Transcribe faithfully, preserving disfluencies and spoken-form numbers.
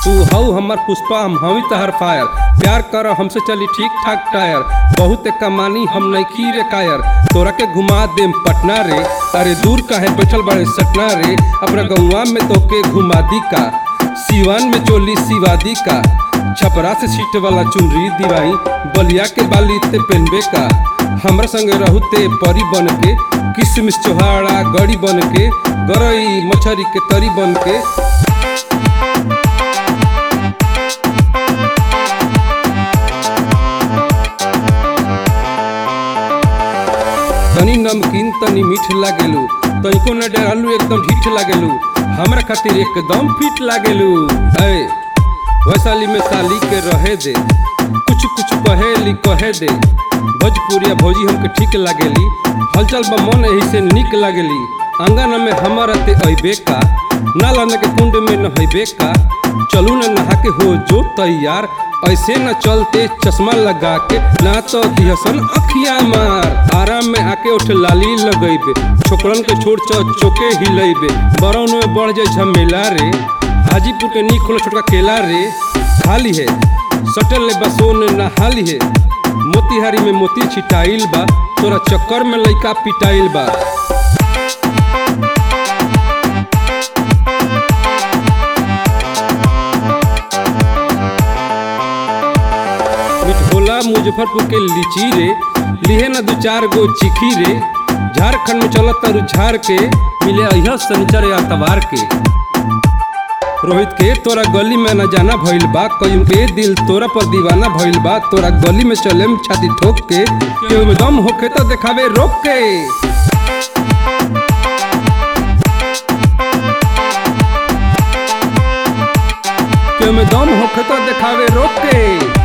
तू हऊ हमर पुष्पा हम हवी तहर फायर, प्यार कर हमसे चली ठीक ठाक टायर, बहुत कमानी हम नइखी रे कायर, तोरा के घुमा देम पटना रे, अरे दूर काहे बैठल बड़े सटना रे, अपना गौवा में तोके घुमा दी का, सीवान में चोली सिवादी का, छपरा से सीट वाला चुनरी दिवाई, बलिया के बाली ते पहनबे का, हमरा संग रहू ते परी बन के, किसमिस चोहाड़ा गड़ी बन के, गरई मछरी के तरी बन के। तनी नमकीन तनी मीठ लागेलू, तनिको न डरालू एकदम ढीठ लागेलू, हमरा खातिर एकदम फिट लागेलू। है वैशाली में साली के रहे दे, कुछ कुछ कहेली कहे दे, भोजपुरिया भौजी हमके ठीक लागेली, हलचल बा मन एही से निक लागेली, आंगन में हमारा ते अइबे का, नाला के कुंड में नहइबे का, चलू न नहा के हो जो तैयार, ऐसे न चलते चश्मा लगा के, ना तो दिहसन अखिया मार, आराम में आके उठ लाली लगइबे, छोकरन के छोड़ चौके हिलइबे, बरौन में बढ़ जाए झमेला रे, हाजीपुर के नी खोला छोटका केला रे, खाली है सटल ले बसोन नहाली है, मोतिहारी में मोती छिटाइल बा, तोरा चक्कर में लइका पिटाइल बा। मिठोला मुजफ्फरपुर के लीची रे, लिहे न दो चार गो चिखी रे, झारखंड में चलत तारू झार के, मिले अहिया शनिचर आतवार के, रोहित के तोरा गली में न जाना भइल बा, कयूं के दिल तोरा पर दीवाना भइल बा, तोरा गली में चले में छाती ठोक के, केहू में दम होखे तो देखावे रोक के। केहू में दम होखे तो देखावे रोक के।